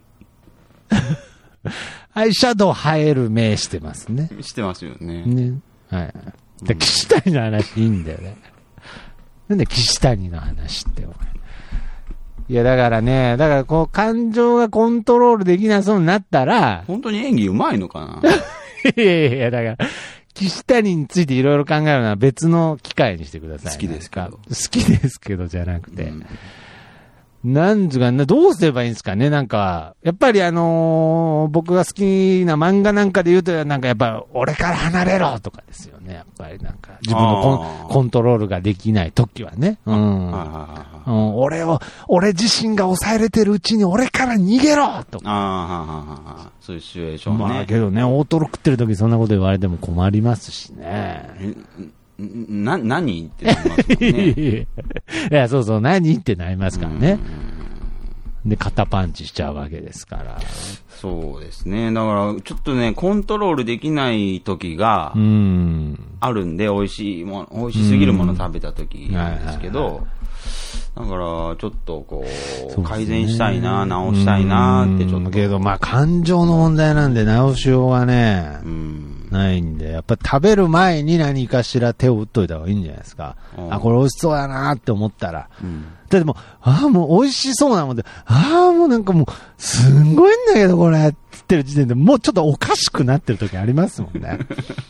アイシャドウ映える目してますね。 してますよね。 ね。はい。で、岸谷の話いいんだよね。なんで岸谷の話って。いやだからね、だからこう感情がコントロールできなそうになったら。 本当に演技うまいのかな？ いやいや、だから。岸谷についていろいろ考えるのは別の機会にしてください。 好きですか。 好きですけどじゃなくて。うん、なんですかね、どうすればいいんですかね、なんか、やっぱりあのー、僕が好きな漫画なんかで言うと、なんかやっぱ、俺から離れろとかですよね、やっぱりなんか、自分のコン、コントロールができない時はね。うん。うん、俺を、俺自身が抑えれてるうちに俺から逃げろとか。 ああ、そういうシチュエーションね。 まあけどね、大トロ食ってる時そんなこと言われても困りますしね。 な、何ってなりますもんね。いや、そうそう、何ってなりますからね。で、肩パンチしちゃうわけですから。 そうですね。だから、ちょっとね、コントロールできない時が、あるんで、美味しいもの、美味しすぎるもの食べた時なんですけど、だから、ちょっとこう、改善したいな、直したいなってちょっと。 けど、まあ、感情の問題なんで直しようがね、ないんで、やっぱ食べる前に何かしら手を打っといた方がいいんじゃないですか。あ、これ美味しそうだなって思ったら。うん、だってもう、ああ、もう美味しそうなもんで、ああ、もうなんかもう、すんごいんだけどこれ、って言ってる時点でもうちょっとおかしくなってる時ありますもんね。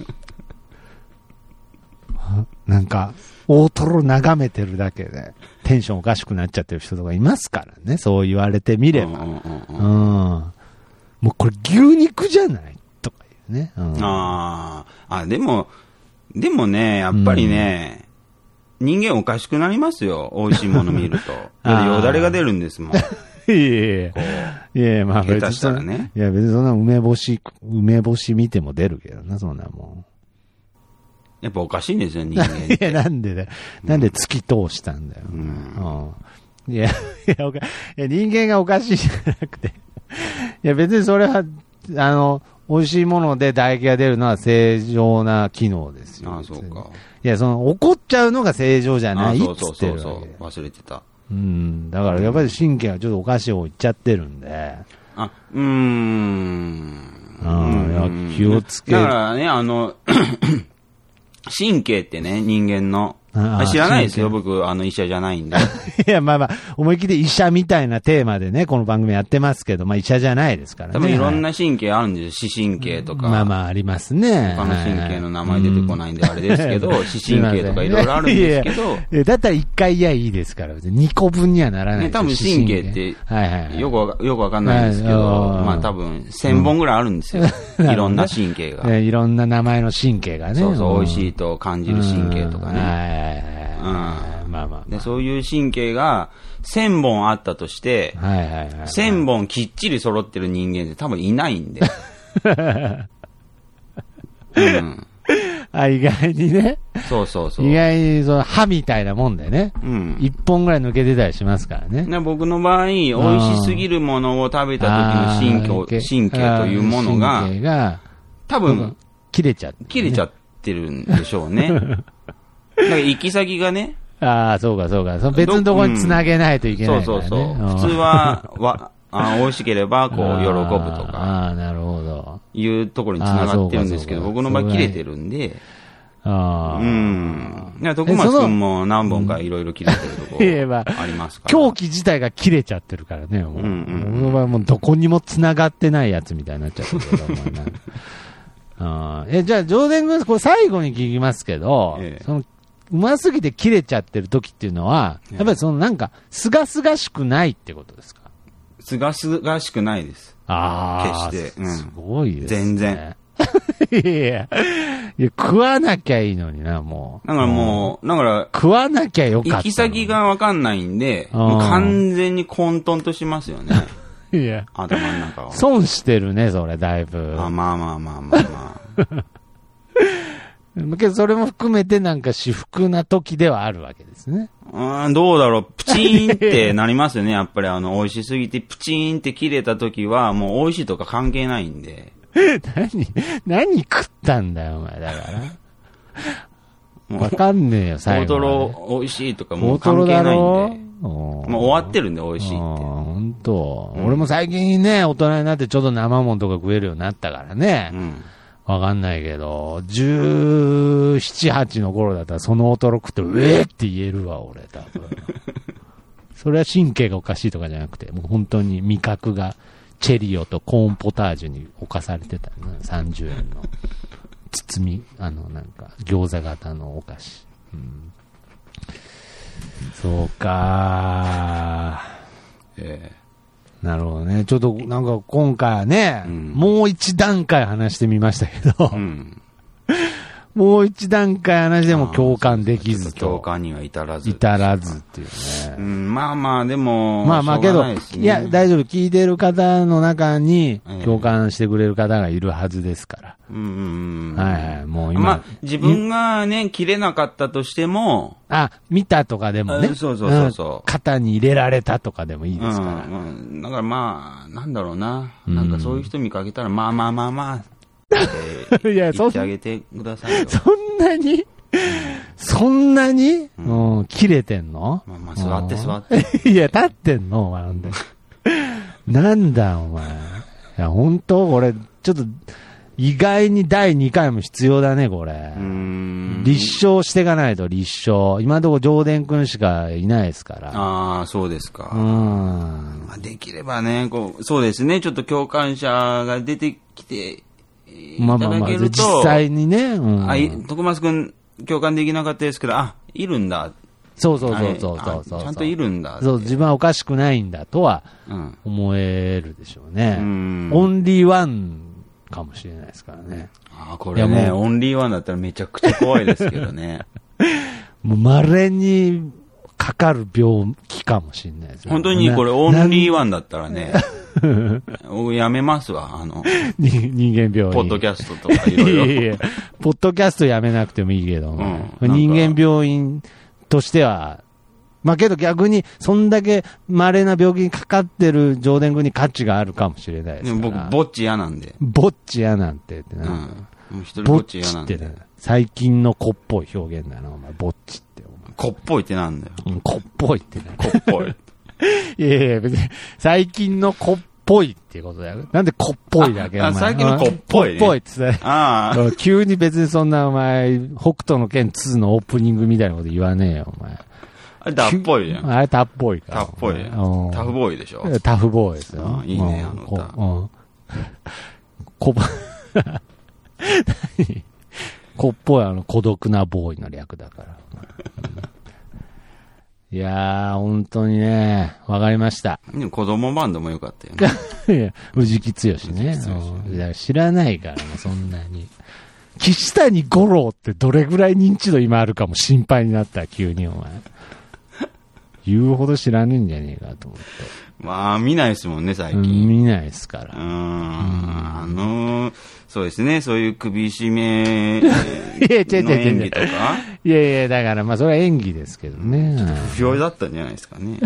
なんか、大トロ眺めてるだけで、テンションおかしくなっちゃってる人とかいますからね。そう言われてみれば。うん。もうこれ牛肉じゃないとか言うね。うん、 ああ。でも、でもね、やっぱりね、うん、人間おかしくなりますよ。美味しいもの見ると。よだれが出るんですもん。いやいやいや。いや、まあ別に。したらね。いや別にそんな梅干し、梅干し見ても出るけどな、そんなもん。 やっぱおかしいんですよ、人間って。 いや、なんでだよ。なんで突き通したんだよ。うんうん、いや、いや、いや、人間がおかしいじゃなくて。いや、別にそれは、あの、美味しいもので唾液が出るのは正常な機能ですよ。 ああ、そうか。 いや、その、怒っちゃうのが正常じゃないっつってるわけ。そうそうそうそう。忘れてた。 うん。だからやっぱり神経はちょっとおかしい方いっちゃってるんで。 あ、うーん。 ああ、気をつけだからね、あの、神経ってね、人間の。ああ知らないですよ、僕、あの、医者じゃないんで。 いや、まあまあ、思い切り医者みたいなテーマでね、この番組やってますけど、まあ医者じゃないですからね。 多分いろんな神経あるんですよ、視神経とか。 まあまあ、ありますね。 他の神経の名前出てこないんであれですけど、視神経とかいろいろあるんですけど。 いやだったら一回いやいいですから、にこぶんにはならないですよ。 ね、多分神経って、はいはいはい、よくわか、よくわかんないんですけど、まあ多分千本ぐらいあるんですよ。うん、いろんな神経が。 いろんな名前の神経がね。 そうそう、美味しいと感じる神経とかね。はいはいはいうん、まあまあ、まあ、 でそういう神経がせんぼんあったとして、 はいはいはいはい、 せんぼんきっちり揃ってる人間って多分いないんで。うん、 あ、意外にね。 そうそうそう。 意外にその歯みたいなもんでね。うん。一本ぐらい抜けてたりしますからね。 ね、僕の場合、美味しすぎるものを食べた時の神経、神経というものが、神経が多分、 切れちゃって、 ね。切れちゃってるんでしょうね。だから行き先がね。 ああ、そうかそうか。その別のところに繋げないといけないからね。 そうそうそう。普通は、わ、あ美味しければ、こう、喜ぶとか。 ああ、なるほど。 いうところに繋がってるんですけど、僕の場合切れてるんで。ああ。うん。いや、徳松くんも何本かいろいろ切れてるところありますから。 狂気自体が切れちゃってるからね。もう、うんうん、僕の場合もうどこにも繋がってないやつみたいになっちゃってるけど。あえじゃあ、上田君、これ最後に聞きますけど、ええ、そのうますぎて切れちゃってる時っていうのは、やっぱりそのなんか、すがすがしくないってことですか？ すがすがしくないです。 ああ。 決して。うん、 すごいですね。 全然。 いやいや、食わなきゃいいのにな、もう。 だからもう、だから、 食わなきゃよかった。 行き先がわかんないんで、もう完全に混沌としますよね。 いや。 頭の中は。 損してるね、それ、だいぶ。 あ、まあまあまあまあまあ。 けど、それも含めてなんか至福な時ではあるわけですね。 うん、どうだろう。プチーンってなりますよね。やっぱりあの、美味しすぎてプチーンって切れた時は、もう美味しいとか関係ないんで。 何、何食ったんだよ、お前。だから。わかんねえよ、最後。 大トロ美味しいとかもう関係ないんで。もう終わってるんで、美味しいって。 本当、うん。俺も最近ね、大人になってちょっと生もんとか食えるようになったからね。うん。わかんないけど、じゅうなな、はちの頃だったらその大トロ食って、うえーって言えるわ、俺、多分。それは神経がおかしいとかじゃなくて、もう本当に味覚がチェリオとコーンポタージュに侵されてた、ね、さんじゅうえんの包み、あの、なんか、餃子型のお菓子。うん、そうかー。ええなるほどね。ちょっとなんか今回はね、うん、もう一段階話してみましたけど、うん、もう一段階話でも共感できずと。 共感には至らず。 至らずっていうね。 うん、まあまあでも、 まあまあけど、いや大丈夫。聞いてる方の中に共感してくれる方がいるはずですから。うんうんうん、はいはい。もう今。まあ自分がね、切れなかったとしても、 あ、見たとかでもね。 そうそうそうそう、うん。 肩に入れられたとかでもいいですから。 うん、うん。だからまあ、なんだろうな。なんかそういう人見かけたら、まあまあまあまあ、いや、言ってあげてくださいよ。 そんなに、うん、そんなに、うんうん、切れてんの？ まあまあ、座って座って。 いや、立ってんのお前。なんだ、お前。いや、本当俺、ちょっと、意外にだいにかいも必要だね、これ。うーん立証していかないと、立証。今のところ、上田くんしかいないですから。 ああ、そうですか。うん。まあ、できればね、こう、そうですね、ちょっと共感者が出てきて、 まあまあまあ、実際にね。 うん、あ、徳松くん共感できなかったですけど、あ、いるんだ。 そうそうそうそうそうそう。 ちゃんといるんだ。 そう、自分はおかしくないんだとは、思えるでしょうね。うん、オンリーワンかもしれないですからね。 ああ、これね、オンリーワンだったらめちゃくちゃ怖いですけどね。 もう稀にかかる病気かもしれないですね。 本当にこれオンリーワンだったらね、やめますわ、あの。 人間病院。 ポッドキャストとかいろいろ。いやいやポッドキャストやめなくてもいいけど、うん、人間病院としては、まあけど逆に、そんだけ稀な病気にかかってる上田君に価値があるかもしれないですから。 僕、ぼっち嫌なんで。 ぼっち嫌なんてってな。うん。 もう一人ぼっち嫌なんで。ぼっちって最近の子っぽい表現だな、お前。ぼっちって。 子っぽいってなんだよ。 うん、子っぽいってな。 子っぽい。 いやいや、別に、最近の子っぽいっていうことだよ。なんで子っぽいだけあ、最近の子っぽい、 ね。子っぽいってさ。 ああ。 急に別にそんなお前、北斗の拳ツーのオープニングみたいなこと言わねえよ、お前。 あれ、タフっぽいじゃん。 あれ、タフっぽいか。 タフっぽい。タフボーイでしょ。 タフボーイですよ。 いいね、あの歌。うん。 こ、何子っぽい、あの、孤独なボーイの略だから。いやー、本当にね、わかりました。 でも子供バンドもよかったよね。 いや、藤木剛ね。知らないから、もうそんなに。 岸谷五郎ってどれぐらい認知度今あるかも心配になった、急にお前。言うほど知らねえんじゃねえかと思って。 まあ、見ないですもんね、最近。うん、 見ないですから。 うん。あのー、そうですね、そういう首絞めの演技とか。 いやいや、だからまあ、それは演技ですけどね。 ちょっと不評だったんじゃないですかね。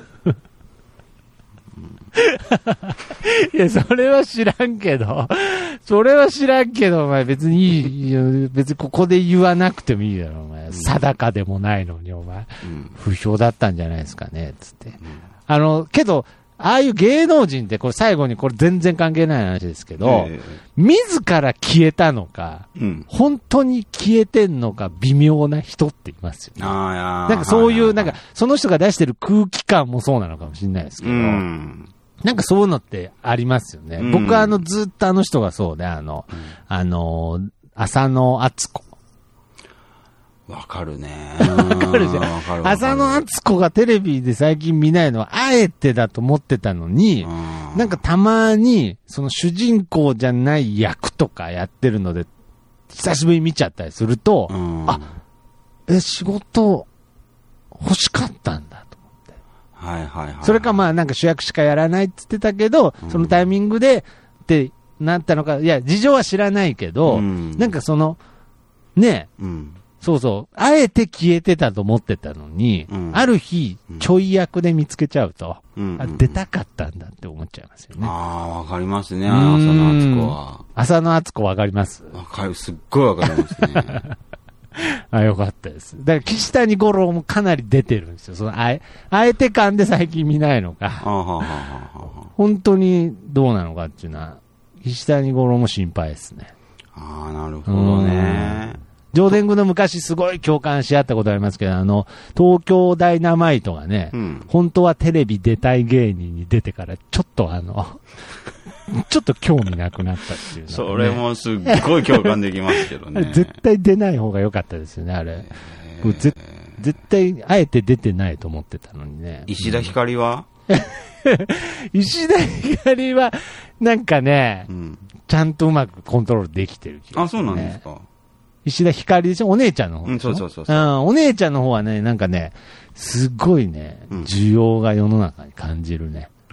いや、それは知らんけど、それは知らんけど、お前別にいいよ、別にここで言わなくてもいいだろ、お前。定かでもないのに、お前。うん、不評だったんじゃないですかね、つって。うん、あの、けど、ああいう芸能人って、これ最後にこれ全然関係ない話ですけど、えー、自ら消えたのか、うん、本当に消えてんのか微妙な人っていますよね。 あなんかそういう、なんか、その人が出してる空気感もそうなのかもしれないですけど、うんなんかそういうのってありますよね。うん、僕はあのずっとあの人がそうで、あの、うん、あの、浅野敦子。 わかるね。 わかるじゃん。浅野敦子がテレビで最近見ないのは、あえてだと思ってたのに、うん、なんかたまに、その主人公じゃない役とかやってるので、久しぶりに見ちゃったりすると、うん、あ、え、仕事欲しかったんだ。 はいはいはい。 それかまあなんか主役しかやらないって言ってたけど、うん、そのタイミングでってなったのか、いや、事情は知らないけど、うん、なんかその、ね、うん、そうそう、あえて消えてたと思ってたのに、うん、ある日、ちょい役で見つけちゃうと、うん、あ出たかったんだって思っちゃいますよね。 ああ、わかりますね、浅野敦子は。 浅野敦子わかります？ わかる、すっごいわかりますね。 あ、よかったです。だから岸谷五郎もかなり出てるんですよ。そのあえ、あえて感で最近見ないのか。本当にどうなのかっていうのは、岸谷五郎も心配ですね。 ああ、なるほどね。 ジョーデングの昔すごい共感し合ったことありますけど、あの、東京ダイナマイトがね、うん、本当はテレビ出たい芸人に出てから、ちょっとあの、ちょっと興味なくなったっていう、ね。 それもすっごい共感できますけどね。 絶対出ない方が良かったですよね、あれ。ぜ絶対、あえて出てないと思ってたのにね。 石田ひかりは、 うん、石田ひかりは、なんかね、うん、ちゃんとうまくコントロールできてる気がする、ね。 あ、そうなんですか。 石田ひかりでしょ、お姉ちゃんの方でしょ、 うん、そうそうそうそう、 うん。お姉ちゃんの方はね、なんかね、すごいね、需要が世の中に感じるね。うん、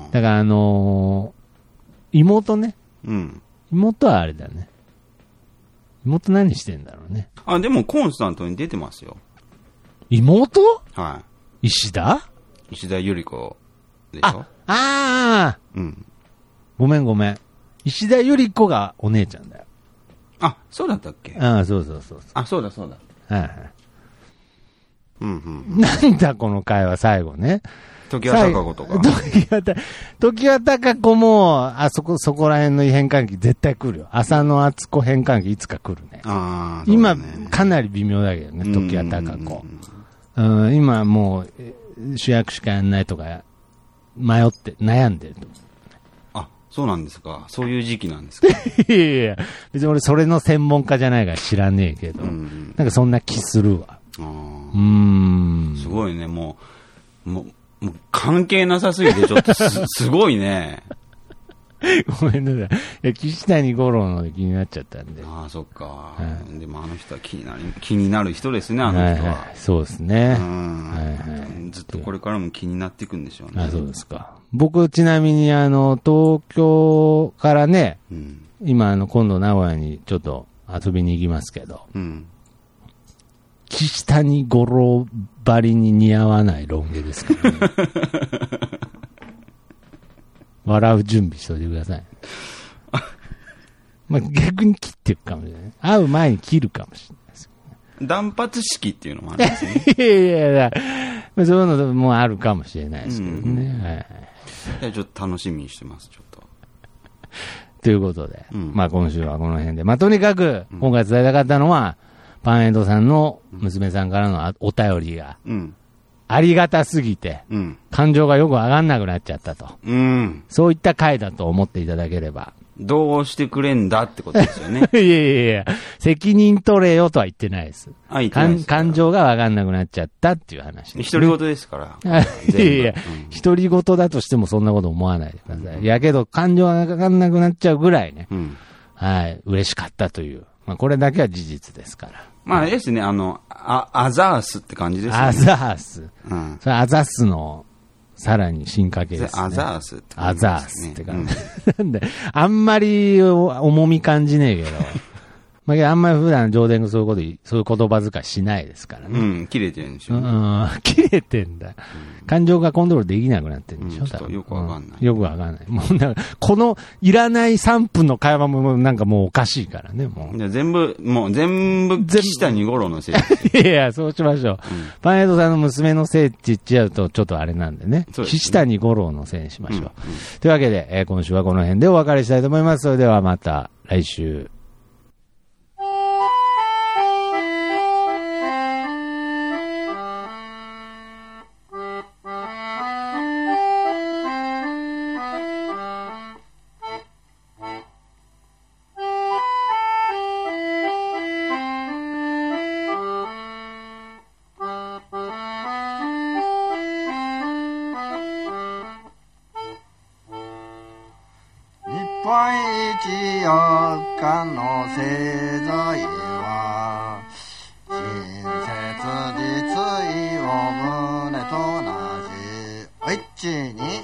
だからあのー、妹ね。うん。妹はあれだね。妹何してんだろうね。 あ、でもコンスタントに出てますよ。 妹？ はい。 石田？ 石田ゆり子でしょ。 あ、あー。うん。ごめんごめん。石田ゆり子がお姉ちゃんだよ。 あ、そうだったっけ？ ああ、そうそうそうそう。 あ、そうだそうだ。 はいはい。うんうん。なんだこの会話最後ね。 時は高子とか。 時はた、時は高子も、あそこ、そこら辺の変換器絶対来るよ。浅野敦子変換器いつか来るね。ああ、ね、今、かなり微妙だけどね、時は高子。うん、今もう、主役しかやんないとか、迷って、悩んでると。 あ、そうなんですか。そういう時期なんですか。 いやいや、別に俺それの専門家じゃないから知らねえけど、うん、なんかそんな気するわ。 あうん。すごいね、もう、もう、もう関係なさすぎてちょっと す, すごいね。 ごめんなさい。いや、岸谷五郎ので気になっちゃったんで。 ああ、そっか、はい。でもあの人は気になる、気になる人ですね、あの人は。はいはい、 そうですね、 うんはいはい。ずっとこれからも気になっていくんでしょうね。 あ、そうですか。僕、ちなみに、あの、東京からね、うん、今、あの、今度名古屋にちょっと遊びに行きますけど、うん岸谷五郎ばりに似合わないロン毛ですからね。笑う準備しておいてください。まあ、逆に切っていくかもしれない。会う前に切るかもしれないです、 ね。断髪式っていうのもあるんですね。 いやいや、そういうのもあるかもしれないですけどね。うんはい、 いやちょっと楽しみにしてます、ちょっと。 ということで、うん、まあ今週はこの辺で。まあとにかく、今回伝えたかったのは、パンエイドさんの娘さんからのお便りが、ありがたすぎて、うん、感情がよく上がんなくなっちゃったと、うん。そういった回だと思っていただければ。 どうしてくれんだってことですよね。 いやいやいや、責任取れよとは言ってないです。 あ、言ってないです。 感情が上がんなくなっちゃったっていう話です、ね。 独り言ですから。 いやいや、独り言だとしてもそんなこと思わないでください。うん、いやけど、感情が上がんなくなっちゃうぐらいね。うんはい、嬉しかったという。まあ、これだけは事実ですから。 まあ、ですね、あの、あ、アザースって感じですね。 アザース。 うん。 それアザースの、さらに進化系ですね。 アザースって感じですね。アザースって感じ。うん、なんで、あんまり重み感じねえけど。まあ、あんまり普段上田がそういうこと、そういう言葉遣いしないですからね。 うん、切れてるんでしょう、ね。 うん、切れてんだ、うん。感情がコントロールできなくなってるんでしょ、うん、 ちょっとよくわかんない、 うん。よくわかんない。もうなんか、このいらないさんぷんの会話もなんかもうおかしいからね、もう。 いや全部、もう全部、岸谷五郎のせい。 いやいや、そうしましょう。うん、パンエイドさんの娘のせいって言っちゃうとちょっとあれなんでね。でね岸谷五郎のせいにしましょう。うんうん、というわけで、えー、今週はこの辺でお別れしたいと思います。それではまた来週。 日本一四日の製材は親切実意を胸となしお一に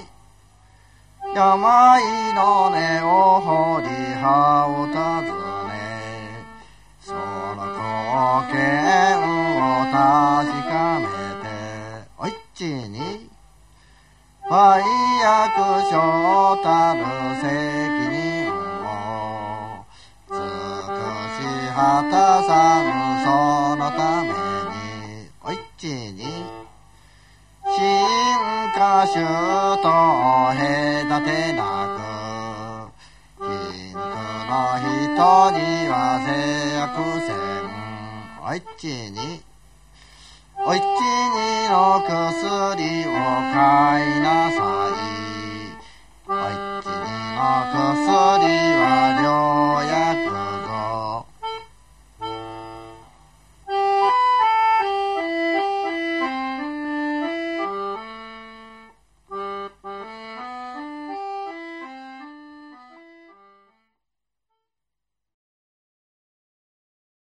病の根を掘り葉を尋ねその貢献を確かめてお一に売約所たる責任を尽くし果たさぬそのためにお一に進化種と隔てなく貧苦の人には制約せんお一にお一にの薬を買いなさい。お一にの薬